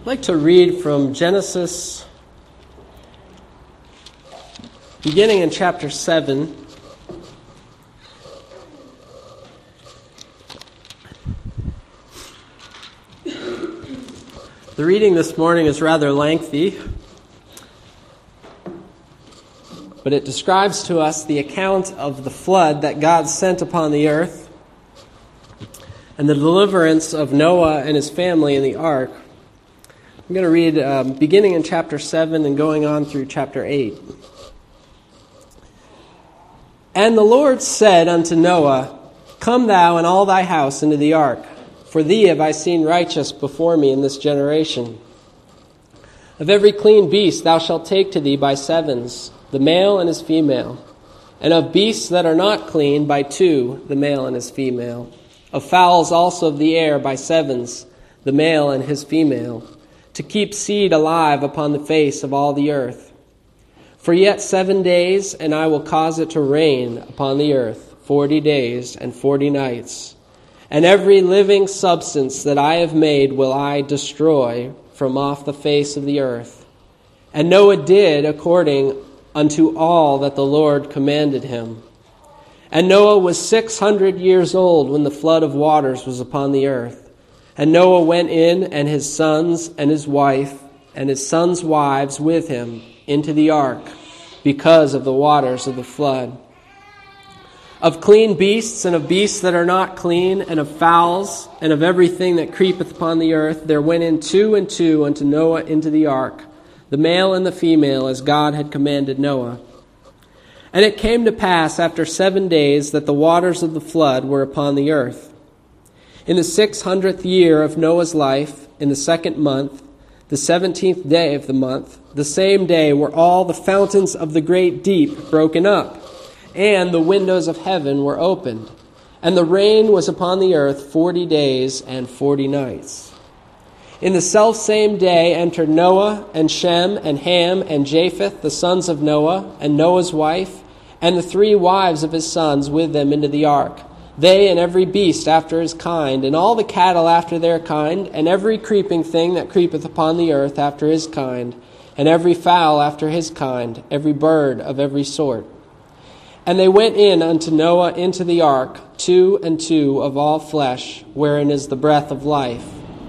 I'd like to read from Genesis, beginning in chapter 7. The reading this morning is rather lengthy, but it describes to us the account of the flood that God sent upon the earth and the deliverance of Noah and his family in the ark. I'm going to read beginning in chapter 7 and going on through chapter 8. And the Lord said unto Noah, Come thou and all thy house into the ark, for thee have I seen righteous before me in this generation. Of every clean beast thou shalt take to thee by sevens, the male and his female, and of beasts that are not clean by two, the male and his female. Of fowls also of the air by sevens, the male and his female, to keep seed alive upon the face of all the earth. For yet 7 days, and I will cause it to rain upon the earth 40 days and 40 nights. And every living substance that I have made will I destroy from off the face of the earth. And Noah did according unto all that the Lord commanded him. And Noah was 600 years old when the flood of waters was upon the earth. And Noah went in, and his sons and his wife and his sons' wives with him into the ark, because of the waters of the flood. Of clean beasts and of beasts that are not clean, and of fowls and of everything that creepeth upon the earth, there went in 2 and 2 unto Noah into the ark, the male and the female, as God had commanded Noah. And it came to pass after 7 days that the waters of the flood were upon the earth. In the 600th year of Noah's life, in the 2nd month, the 17th day of the month, the same day were all the fountains of the great deep broken up, and the windows of heaven were opened, and the rain was upon the earth 40 days and 40 nights. In the selfsame day entered Noah and Shem and Ham and Japheth, the sons of Noah, and Noah's wife, and the 3 wives of his sons with them into the ark. They and every beast after his kind, and all the cattle after their kind, and every creeping thing that creepeth upon the earth after his kind, and every fowl after his kind, every bird of every sort. And they went in unto Noah into the ark, 2 and 2 of all flesh, wherein is the breath of life.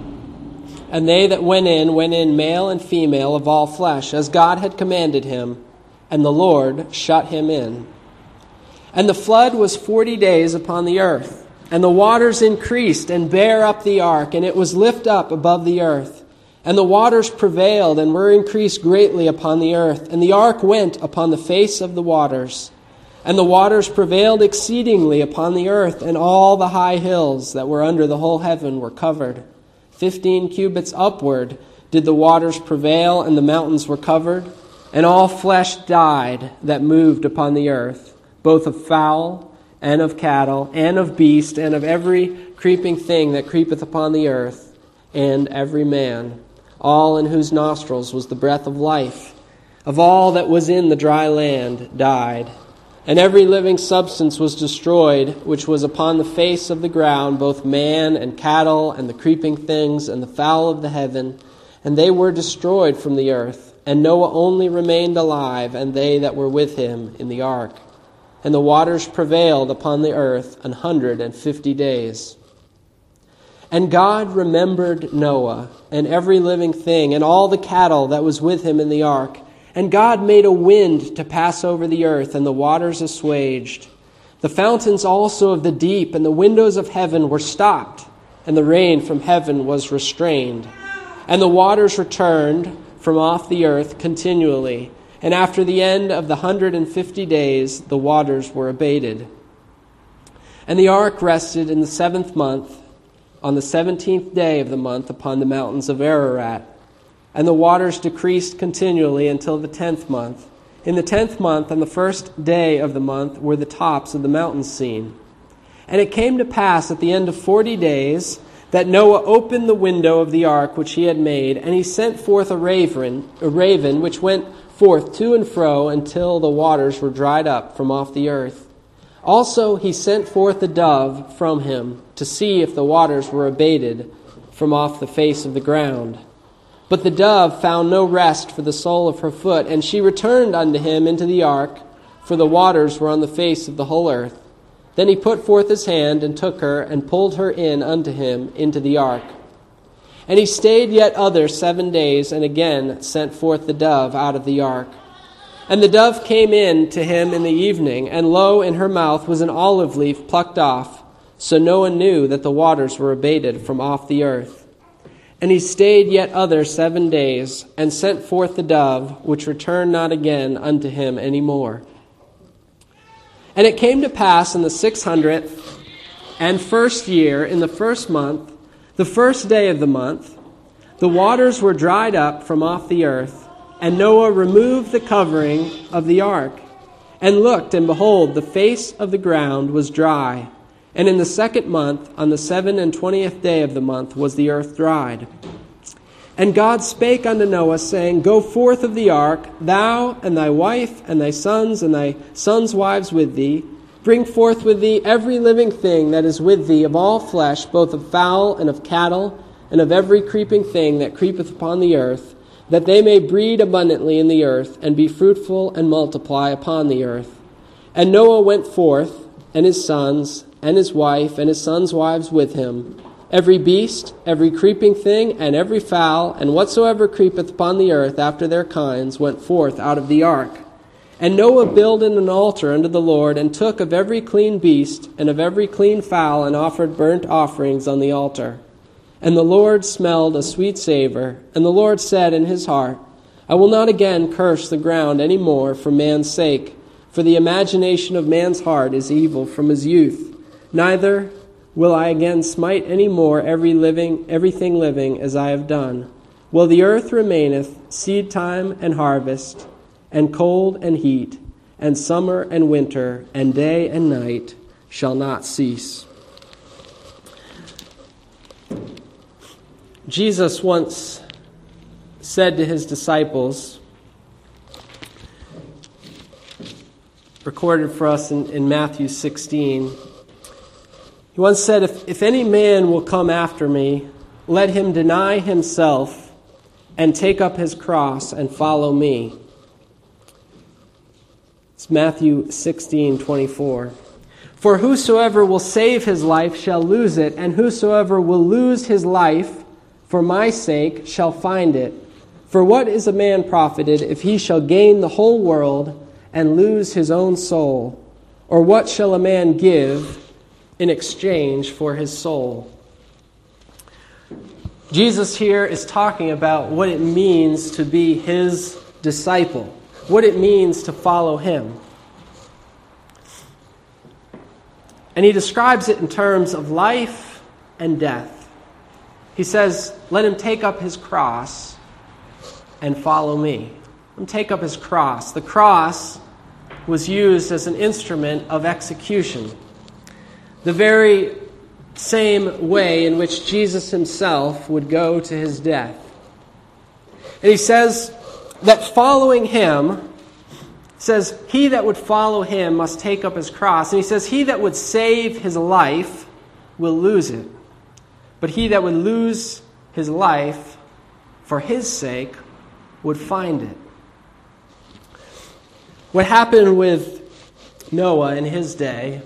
And they that went in male and female of all flesh, as God had commanded him, and the Lord shut him in. And the flood was 40 days upon the earth, and the waters increased and bare up the ark, and it was lift up above the earth. And the waters prevailed and were increased greatly upon the earth, and the ark went upon the face of the waters. And the waters prevailed exceedingly upon the earth, and all the high hills that were under the whole heaven were covered. 15 cubits upward did the waters prevail, and the mountains were covered, and all flesh died that moved upon the earth, both of fowl, and of cattle, and of beast, and of every creeping thing that creepeth upon the earth, and every man, all in whose nostrils was the breath of life, of all that was in the dry land, died. And every living substance was destroyed, which was upon the face of the ground, both man and cattle, and the creeping things, and the fowl of the heaven, and they were destroyed from the earth. And Noah only remained alive, and they that were with him in the ark. And the waters prevailed upon the earth 150 days. And God remembered Noah, and every living thing, and all the cattle that was with him in the ark. And God made a wind to pass over the earth, and the waters assuaged. The fountains also of the deep and the windows of heaven were stopped, and the rain from heaven was restrained. And the waters returned from off the earth continually. And after the end of the 150 days, the waters were abated. And the ark rested in the 7th month, on the 17th day of the month, upon the mountains of Ararat. And the waters decreased continually until the 10th month. In the 10th month, on the 1st day of the month, were the tops of the mountains seen. And it came to pass at the end of 40 days that Noah opened the window of the ark which he had made, and he sent forth a raven which went forth to and fro until the waters were dried up from off the earth. Also he sent forth a dove from him to see if the waters were abated from off the face of the ground. But the dove found no rest for the sole of her foot, and she returned unto him into the ark, for the waters were on the face of the whole earth. Then he put forth his hand, and took her, and pulled her in unto him into the ark. And he stayed yet other 7 days, and again sent forth the dove out of the ark. And the dove came in to him in the evening, and lo, in her mouth was an olive leaf plucked off. So Noah knew that the waters were abated from off the earth. And he stayed yet other 7 days, and sent forth the dove, which returned not again unto him any more. And it came to pass in the 601st year, in the 1st month, the 1st day of the month, the waters were dried up from off the earth, and Noah removed the covering of the ark, and looked, and behold, the face of the ground was dry. And in the 2nd month, on the 27th day of the month, was the earth dried. And God spake unto Noah, saying, Go forth of the ark, thou and thy wife, and thy sons wives with thee. Bring forth with thee every living thing that is with thee of all flesh, both of fowl and of cattle, and of every creeping thing that creepeth upon the earth, that they may breed abundantly in the earth, and be fruitful and multiply upon the earth. And Noah went forth, and his sons, and his wife, and his sons' wives with him, every beast, every creeping thing, and every fowl, and whatsoever creepeth upon the earth after their kinds, went forth out of the ark. And Noah builded an altar unto the Lord, and took of every clean beast, and of every clean fowl, and offered burnt offerings on the altar. And the Lord smelled a sweet savor, and the Lord said in his heart, I will not again curse the ground any more for man's sake, for the imagination of man's heart is evil from his youth. Neither will I again smite any more everything living as I have done. While the earth remaineth, seed time and harvest, and cold and heat, and summer and winter, and day and night shall not cease. Jesus once said to his disciples, recorded for us in Matthew 16, he once said, if any man will come after me, let him deny himself and take up his cross and follow me. It's Matthew 16:24. For whosoever will save his life shall lose it, and whosoever will lose his life for my sake shall find it. For what is a man profited if he shall gain the whole world and lose his own soul? Or what shall a man give in exchange for his soul? Jesus here is talking about what it means to be his disciple, what it means to follow him. And he describes it in terms of life and death. He says, let him take up his cross and follow me. Let him take up his cross. The cross was used as an instrument of execution. The very same way in which Jesus himself would go to his death. And he says that following him, says he that would follow him must take up his cross. And he says he that would save his life will lose it. But he that would lose his life for his sake would find it. What happened with Noah in his day,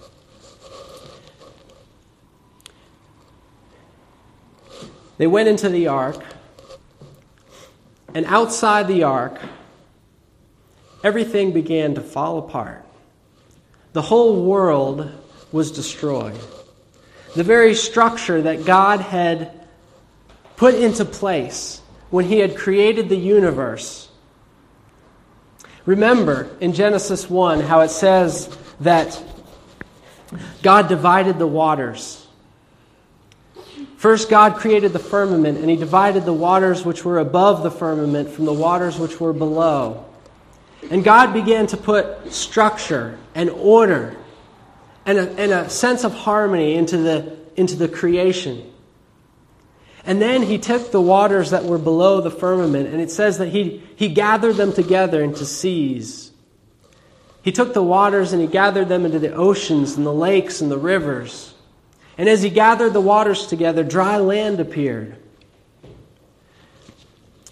they went into the ark, and outside the ark, everything began to fall apart. The whole world was destroyed. The very structure that God had put into place when he had created the universe. Remember in Genesis 1 how it says that God divided the waters. First, God created the firmament, and he divided the waters which were above the firmament from the waters which were below. And God began to put structure and order and a sense of harmony into the creation. And then he took the waters that were below the firmament, and it says that he gathered them together into seas. He took the waters and he gathered them into the oceans and the lakes and the rivers. And as he gathered the waters together, dry land appeared.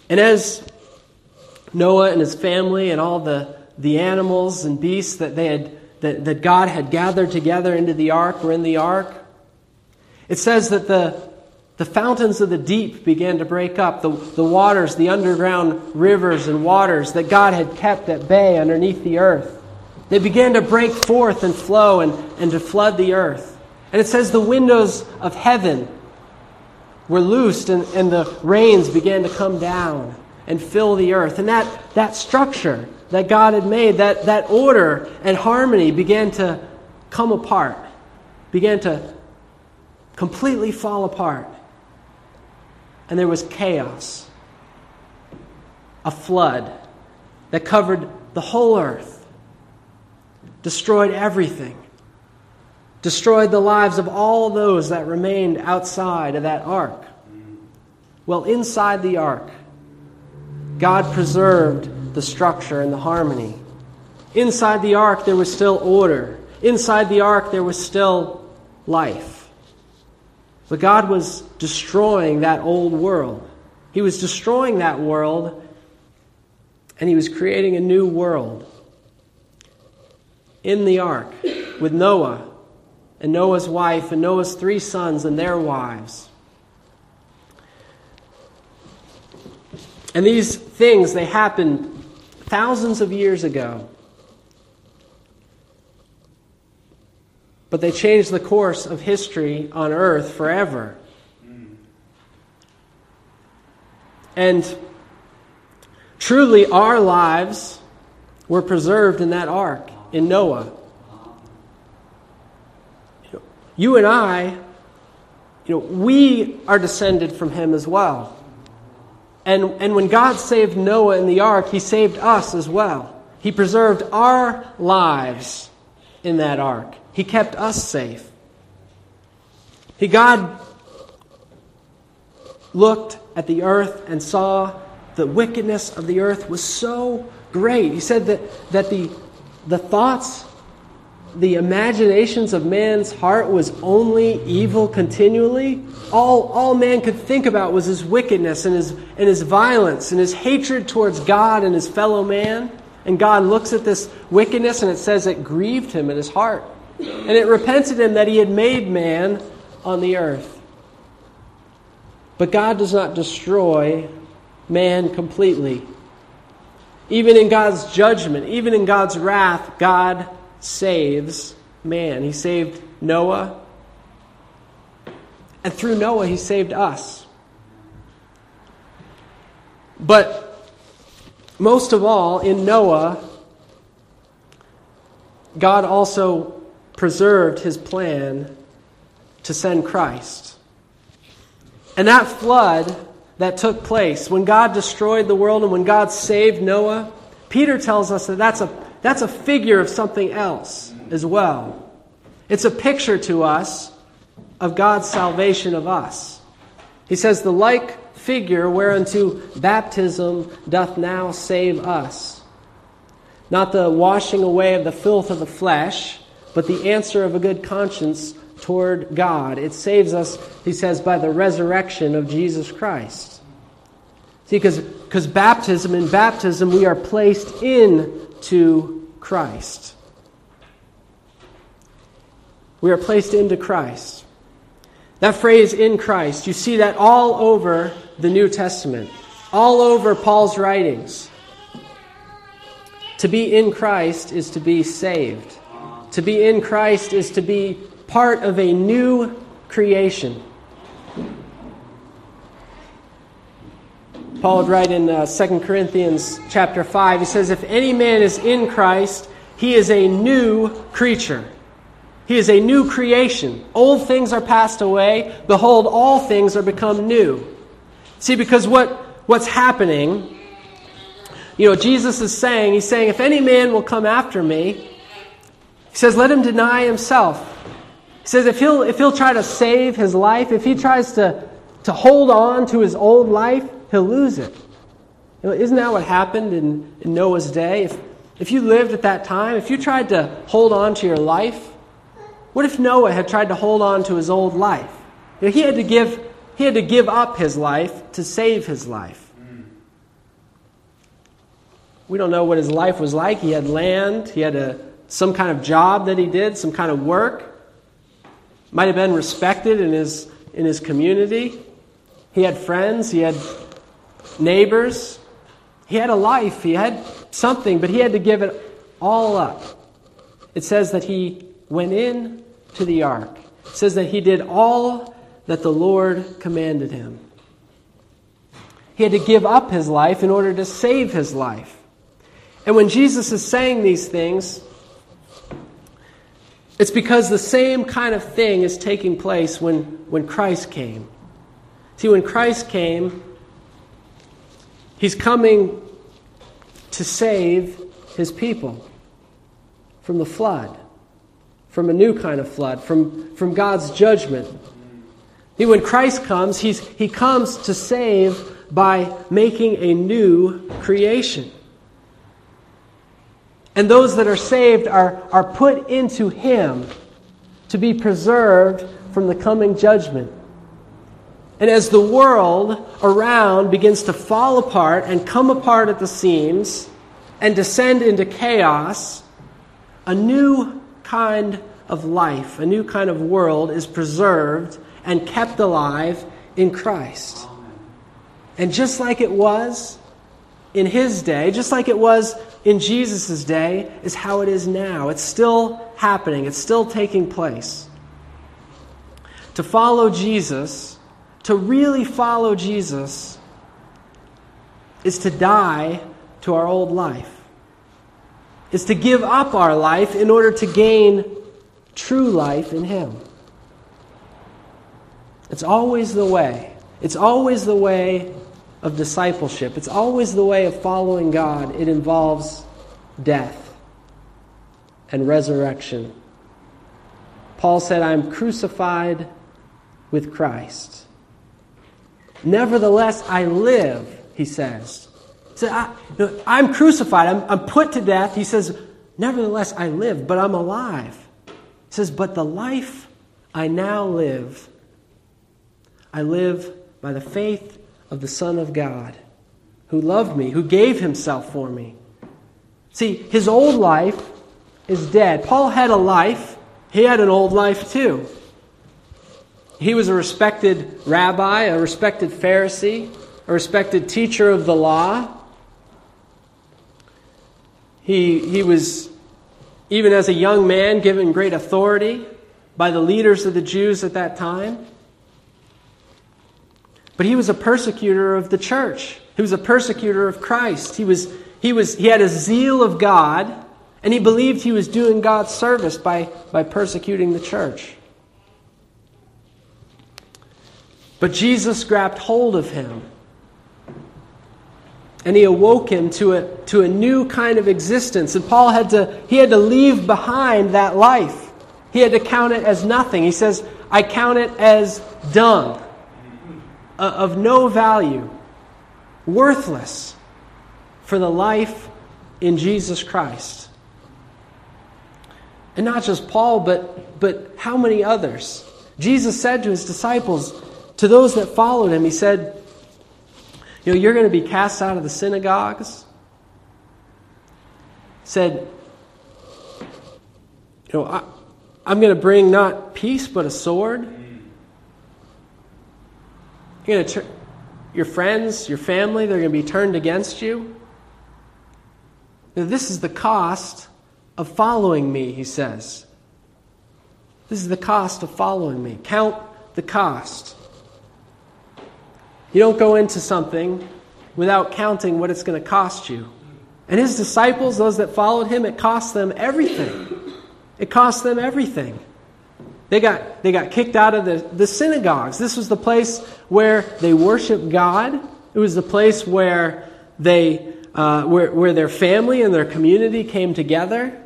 And as Noah and his family and all the animals and beasts that God had gathered together into the ark were in the ark, it says that the fountains of the deep began to break up. The waters, the underground rivers and waters that God had kept at bay underneath the earth, they began to break forth and flow and to flood the earth. And it says the windows of heaven were loosed and the rains began to come down and fill the earth. And that structure that God had made, that order and harmony began to come apart, began to completely fall apart. And there was chaos, a flood that covered the whole earth, destroyed everything, destroyed the lives of all those that remained outside of that ark. Well, inside the ark, God preserved the structure and the harmony. Inside the ark, there was still order. Inside the ark, there was still life. But God was destroying that old world. He was destroying that world, and He was creating a new world in the ark with Noah and Noah's wife and Noah's 3 sons and their wives. And these things, they happened thousands of years ago. But they changed the course of history on earth forever. And truly our lives were preserved in that ark, in Noah. You and I, we are descended from him as well. And when God saved Noah in the ark, He saved us as well. He preserved our lives in that ark. He kept us safe. God looked at the earth and saw the wickedness of the earth was so great. He said that the thoughts, the imaginations of man's heart was only evil continually. All man could think about was his wickedness and his violence and his hatred towards God and his fellow man. And God looks at this wickedness and it says it grieved Him in His heart. And it repented Him that He had made man on the earth. But God does not destroy man completely. Even in God's judgment, even in God's wrath, God saves man. He saved Noah. And through Noah, He saved us. But most of all, in Noah, God also preserved His plan to send Christ. And that flood that took place, when God destroyed the world and when God saved Noah, Peter tells us that that's a figure of something else as well. It's a picture to us of God's salvation of us. He says, the like figure whereunto baptism doth now save us. Not the washing away of the filth of the flesh, but the answer of a good conscience toward God. It saves us, he says, by the resurrection of Jesus Christ. See, because in baptism, we are placed into Christ. We are placed into Christ. That phrase, in Christ, you see that all over the New Testament, all over Paul's writings. To be in Christ is to be saved. To be in Christ is to be part of a new creation. Paul would write in 2 Corinthians chapter 5, he says, if any man is in Christ, he is a new creature. He is a new creation. Old things are passed away. Behold, all things are become new. See, because what's happening, Jesus is saying, He's saying, if any man will come after me, He says, let him deny himself. He says, if he'll try to save his life, if he tries to hold on to his old life, he'll lose it. Isn't that what happened in Noah's day? If you lived at that time, if you tried to hold on to your life, what if Noah had tried to hold on to his old life? He had to give up his life to save his life. We don't know what his life was like. He had land. He had some kind of job that he did, some kind of work. Might have been respected in his community. He had friends. He had neighbors. He had a life. He had something, but he had to give it all up. It says that he went in to the ark. It says that he did all that the Lord commanded him. He had to give up his life in order to save his life. And when Jesus is saying these things, it's because the same kind of thing is taking place when Christ came. See, when Christ came, he's coming to save his people from the flood, from a new kind of flood, from God's judgment. See, when Christ comes, he comes to save by making a new creation. And those that are saved are put into him to be preserved from the coming judgment. And as the world around begins to fall apart and come apart at the seams and descend into chaos, a new kind of life, a new kind of world is preserved and kept alive in Christ. And just like it was in his day, just like it was in Jesus' day, is how it is now. It's still happening. It's still taking place. To follow Jesus, to really follow Jesus, is to die to our old life. Is to give up our life in order to gain true life in him. It's always the way. It's always the way of discipleship. It's always the way of following God. It involves death and resurrection. Paul said, I'm crucified with Christ. Nevertheless, I live, he says. He said, I'm crucified. I'm put to death. He says, nevertheless, I live, but I'm alive. He says, but the life I now live, I live by the faith of the Son of God, who loved me, who gave himself for me. See, his old life is dead. Paul had a life. He had an old life too. He was a respected rabbi, a respected Pharisee, a respected teacher of the law. He was, even as a young man, given great authority by the leaders of the Jews at that time. But he was a persecutor of the church. He was a persecutor of Christ. He had a zeal of God, and he believed he was doing God's service by persecuting the church. But Jesus grabbed hold of him, and he awoke him to a new kind of existence. And Paul had to leave behind that life. He had to count it as nothing. He says, I count it as dung, of no value, worthless for the life in Jesus Christ. And not just Paul, but how many others? Jesus said to his disciples, to those that followed him, he said, you're going to be cast out of the synagogues. He said, I'm going to bring not peace, but a sword. You're going to your friends, your family, they're going to be turned against you. Now, this is the cost of following me, he says. This is the cost of following me. Count the cost. You don't go into something without counting what it's going to cost you. And his disciples, those that followed him, it cost them everything. It cost them everything. They got kicked out of the synagogues. This was the place where they worshiped God. It was the place where where their family and their community came together.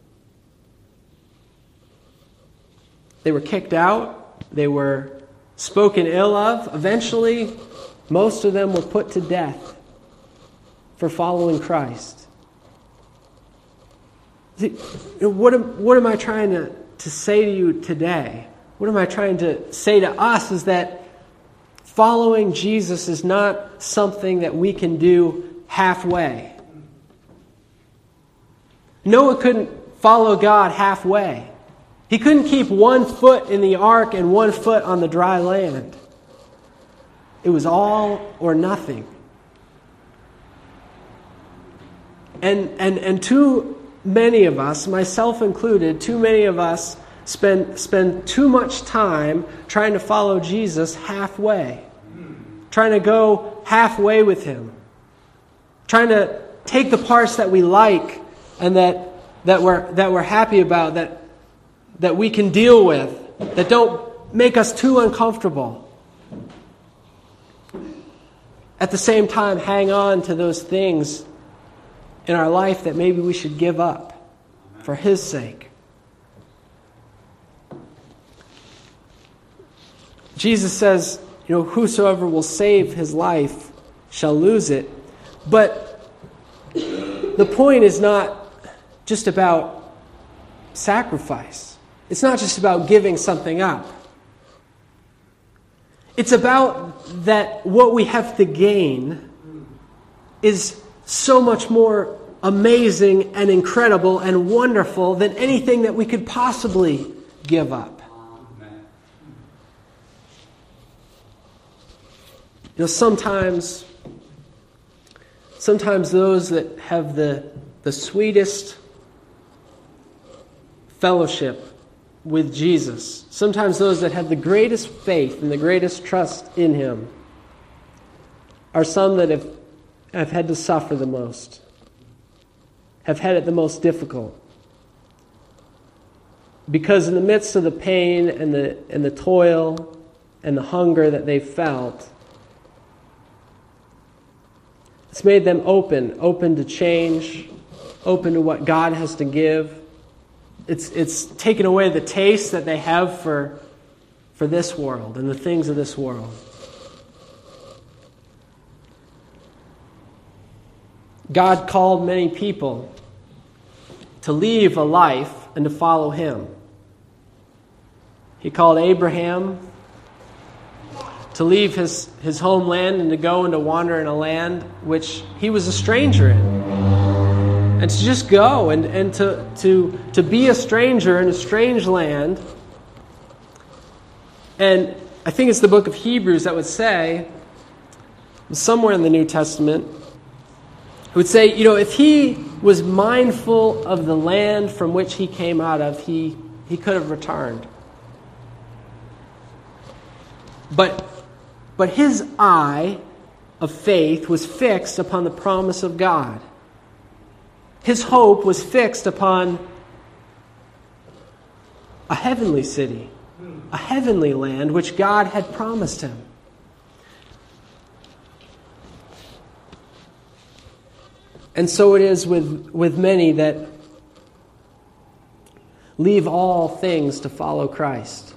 They were kicked out. They were spoken ill of. Eventually, most of them were put to death for following Christ. See, what am I trying to say to you today? What am I trying to say to us is that following Jesus is not something that we can do halfway. Noah couldn't follow God halfway. He couldn't keep 1 foot in the ark and 1 foot on the dry land. It was all or nothing. And too many of us, myself included, too many of us spend too much time trying to follow Jesus halfway. Trying to go halfway with Him. Trying to take the parts that we like and that we're happy about, that we can deal with, that don't make us too uncomfortable. At the same time, hang on to those things in our life that maybe we should give up for His sake. Jesus says, whosoever will save his life shall lose it. But the point is not just about sacrifice. It's not just about giving something up. It's about that what we have to gain is so much more amazing and incredible and wonderful than anything that we could possibly give up. Sometimes those that have the sweetest fellowship with Jesus, sometimes those that have the greatest faith and the greatest trust in Him, are some that have had to suffer the most, have had it the most difficult. Because in the midst of the pain and the toil and the hunger that they've felt, it's made them open to change, open to what God has to give. It's taken away the taste that they have for this world and the things of this world. God called many people to leave a life and to follow Him. He called Abraham to leave his homeland and to go and to wander in a land which he was a stranger in. And to just go and to be a stranger in a strange land. And I think it's the book of Hebrews that would say, somewhere in the New Testament, it would say, if he was mindful of the land from which he came out of, he could have returned. But his eye of faith was fixed upon the promise of God. His hope was fixed upon a heavenly city, a heavenly land which God had promised him. And so it is with many that leave all things to follow Christ.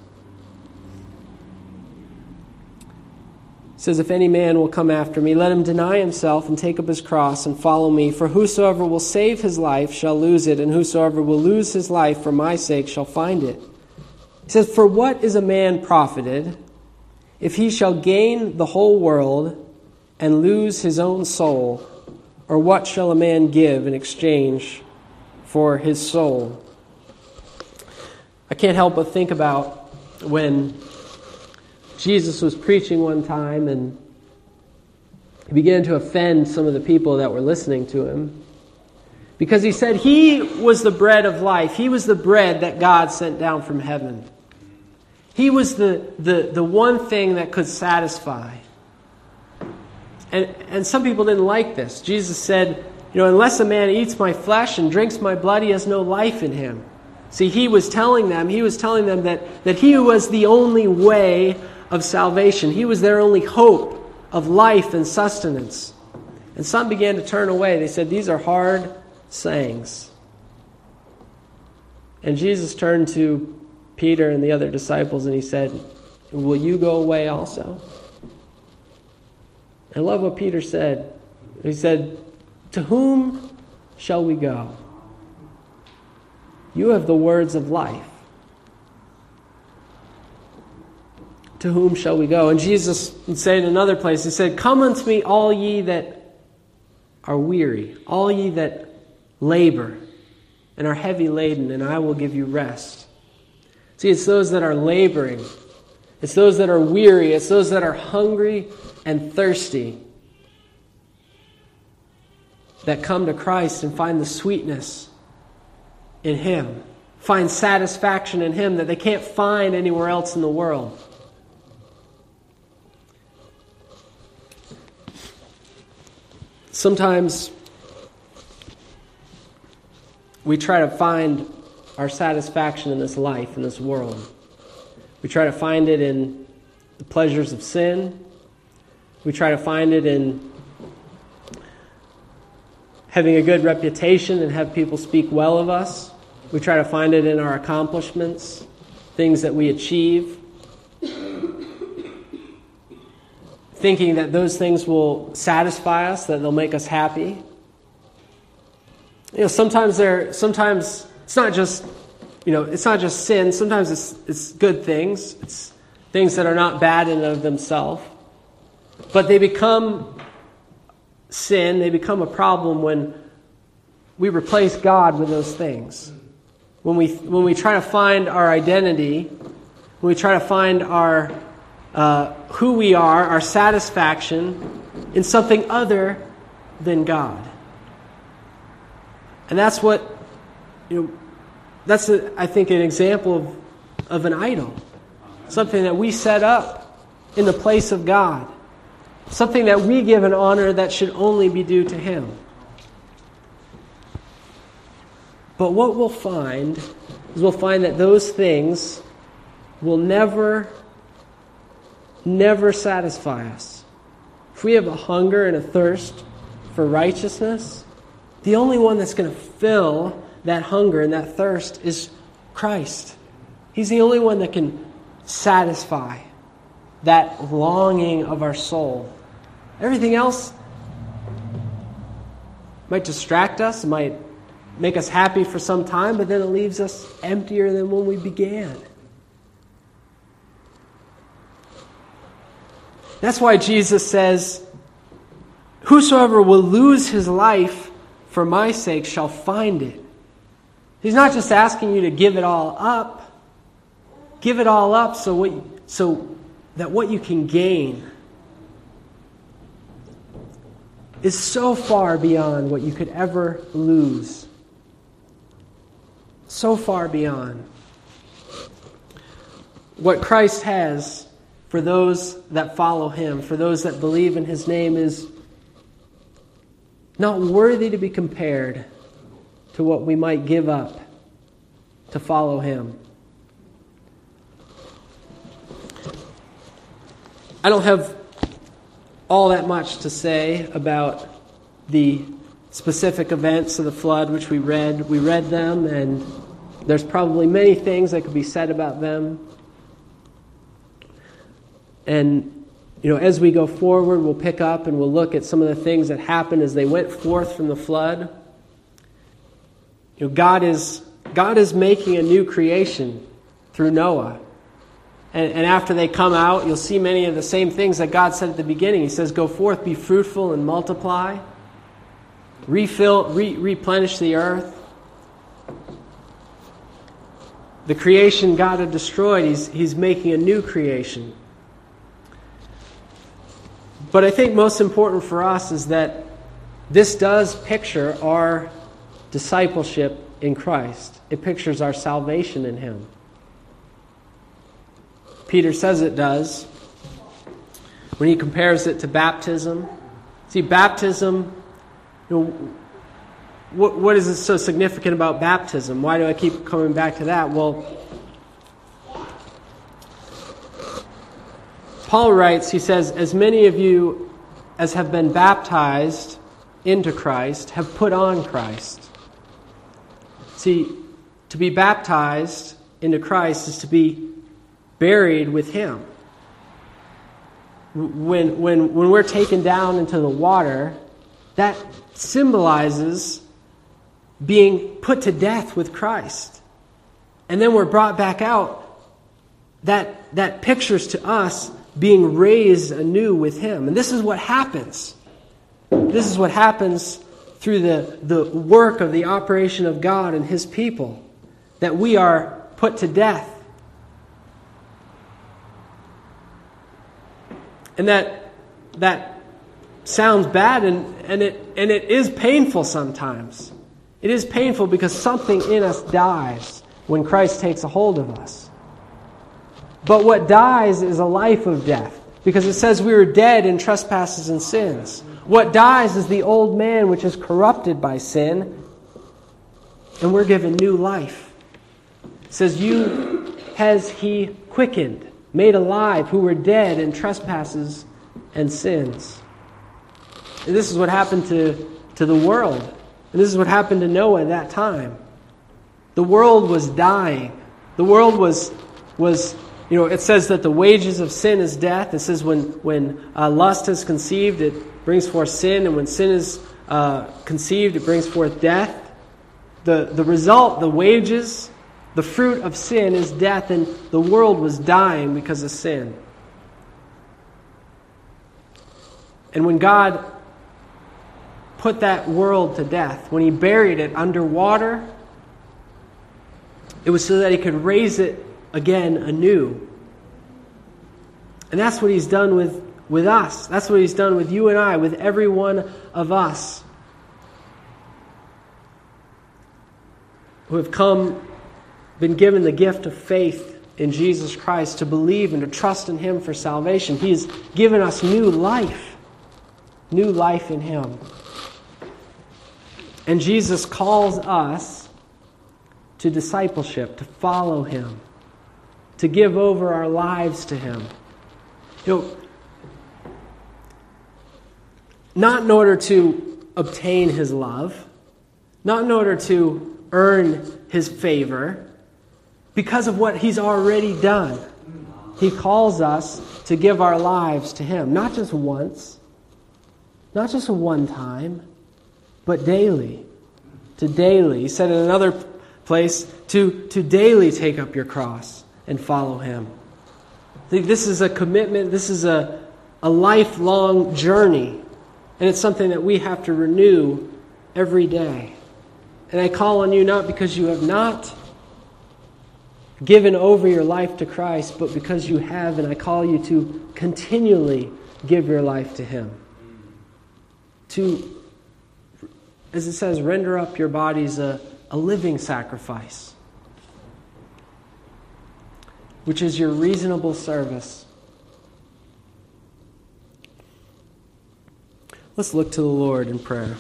It says, if any man will come after me, let him deny himself and take up his cross and follow me. For whosoever will save his life shall lose it, and whosoever will lose his life for my sake shall find it. He says, for what is a man profited if he shall gain the whole world and lose his own soul? Or what shall a man give in exchange for his soul? I can't help but think about when Jesus was preaching one time and he began to offend some of the people that were listening to him. Because he said he was the bread of life. He was the bread that God sent down from heaven. He was the one thing that could satisfy. And some people didn't like this. Jesus said, unless a man eats my flesh and drinks my blood, he has no life in him. See, he was telling them that he was the only way of salvation. He was their only hope of life and sustenance. And some began to turn away. They said, these are hard sayings. And Jesus turned to Peter and the other disciples and he said, will you go away also? I love what Peter said. He said, to whom shall we go? You have the words of life. To whom shall we go? And Jesus would say in another place, he said, come unto me all ye that are weary, all ye that labor, and are heavy laden, and I will give you rest. See, it's those that are laboring. It's those that are weary. It's those that are hungry and thirsty that come to Christ and find the sweetness in Him, find satisfaction in Him that they can't find anywhere else in the world. Sometimes we try to find our satisfaction in this life, in this world. We try to find it in the pleasures of sin. We try to find it in having a good reputation and have people speak well of us. We try to find it in our accomplishments, things that we achieve, thinking that those things will satisfy us, that they'll make us happy. Sometimes it's not just sin. Sometimes it's good things. It's things that are not bad in and of themselves. But they become sin. They become a problem when we replace God with those things. When we try to find our identity, when we try to find our who we are, our satisfaction in something other than God. And that's what, I think, an example of an idol. Something that we set up in the place of God. Something that we give an honor that should only be due to Him. But what we'll find is that those things will never satisfy us. If we have a hunger and a thirst for righteousness, the only one that's going to fill that hunger and that thirst is Christ. He's the only one that can satisfy that longing of our soul. Everything else might distract us, might make us happy for some time, but then it leaves us emptier than when we began. That's why Jesus says, "Whosoever will lose his life for my sake shall find it." He's not just asking you to give it all up. Give it all up so that what you can gain is so far beyond what you could ever lose. So far beyond. What Christ has for those that follow Him, for those that believe in His name, is not worthy to be compared to what we might give up to follow Him. I don't have all that much to say about the specific events of the flood which we read. We read them, and there's probably many things that could be said about them. And, as we go forward, we'll pick up and we'll look at some of the things that happened as they went forth from the flood. God is making a new creation through Noah. And after they come out, you'll see many of the same things that God said at the beginning. He says, "Go forth, be fruitful and multiply. Replenish the earth." The creation God had destroyed, He's making a new creation. But I think most important for us is that this does picture our discipleship in Christ. It pictures our salvation in Him. Peter says it does when he compares it to baptism. See, baptism, what is so significant about baptism? Why do I keep coming back to that? Well, Paul writes, he says, "As many of you as have been baptized into Christ have put on Christ." See, to be baptized into Christ is to be buried with Him. When we're taken down into the water, that symbolizes being put to death with Christ. And then we're brought back out. That pictures to us being raised anew with Him. And this is what happens. This is what happens through the work of the operation of God and His people, that we are put to death. And that sounds bad, and it is painful sometimes. It is painful because something in us dies when Christ takes a hold of us. But what dies is a life of death, because it says we were dead in trespasses and sins. What dies is the old man which is corrupted by sin, and we're given new life. It says, you has He quickened, made alive, who were dead in trespasses and sins. And this is what happened to the world. And this is what happened to Noah at that time. The world was dying. The world was it says that the wages of sin is death. It says when lust is conceived, it brings forth sin. And when sin is conceived, it brings forth death. The result, the wages, the fruit of sin is death. And the world was dying because of sin. And when God put that world to death, when He buried it under water, it was so that He could raise it again anew. And that's what He's done with us. That's what He's done with you and I, with every one of us who have been given the gift of faith in Jesus Christ, to believe and to trust in Him for salvation. He has given us new life in Him. And Jesus calls us to discipleship, to follow Him, to give over our lives to Him. Not in order to obtain His love, not in order to earn His favor, because of what He's already done. He calls us to give our lives to Him, not just once, not just one time, but daily. To daily. He said in another place, to daily take up your cross and follow Him. I think this is a commitment, this is a lifelong journey. And it's something that we have to renew every day. And I call on you not because you have not given over your life to Christ, but because you have, and I call you to continually give your life to Him. To, as it says, render up your bodies a living sacrifice, which is your reasonable service. Let's look to the Lord in prayer.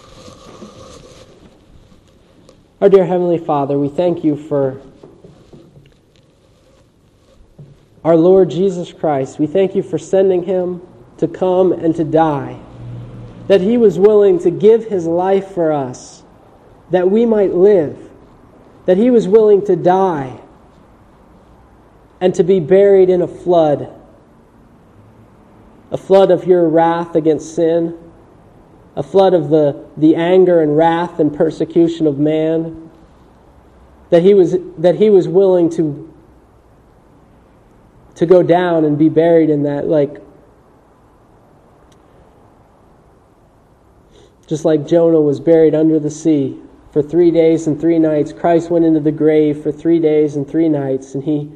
Our dear Heavenly Father, we thank You for our Lord Jesus Christ. We thank You for sending Him to come and to die, that He was willing to give His life for us, that we might live, that He was willing to die and to be buried in a flood of Your wrath against sin, a flood of the anger and wrath and persecution of man, that He was willing to go down and be buried in that, just like Jonah was buried under the sea for 3 days and 3 nights. Christ went into the grave for 3 days and 3 nights, and He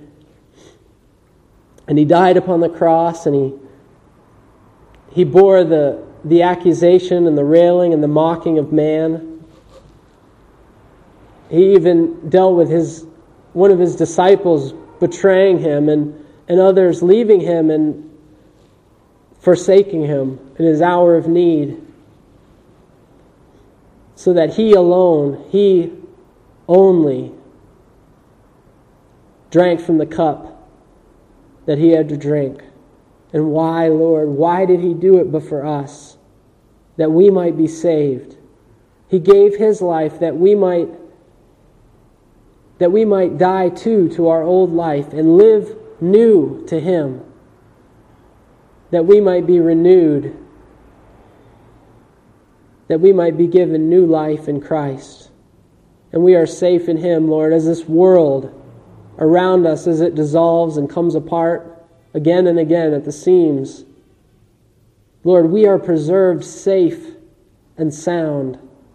died upon the cross, and He bore the accusation and the railing and the mocking of man. He even dealt with one of His disciples betraying Him, and others leaving Him and forsaking Him in His hour of need, so that He alone, He only drank from the cup that He had to drink. And why, Lord? Why did He do it but for us? That we might be saved. He gave His life that we might die to our old life and live new to Him. That we might be renewed. That we might be given new life in Christ. And we are safe in Him, Lord, as this world around us, as it dissolves and comes apart again and again at the seams. Lord, we are preserved safe and sound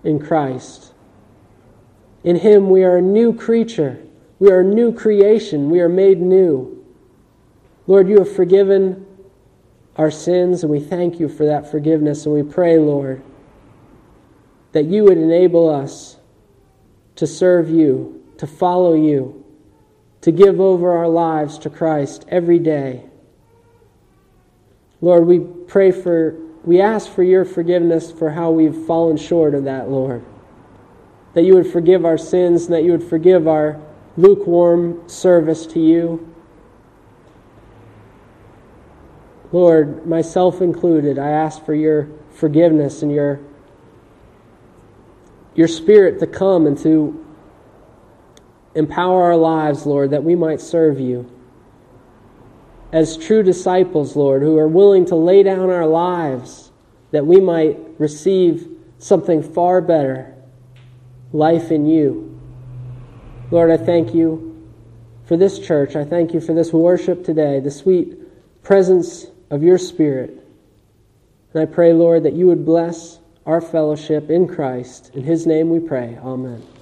in Christ. In Him we are a new creature. We are a new creation. We are made new. Lord, you have forgiven our sins, and we thank you for that forgiveness. And we pray, Lord, that you would enable us to serve you, to follow you, to give over our lives to Christ every day. Lord, we ask for your forgiveness for how we've fallen short of that, Lord. That you would forgive our sins and that you would forgive our lukewarm service to you. Lord, myself included, I ask for your forgiveness and your Spirit to come and to empower our lives, Lord, that we might serve you as true disciples, Lord, who are willing to lay down our lives that we might receive something far better, life in you. Lord, I thank you for this church. I thank you for this worship today, the sweet presence of your Spirit. And I pray, Lord, that you would bless our fellowship in Christ. In His name we pray. Amen.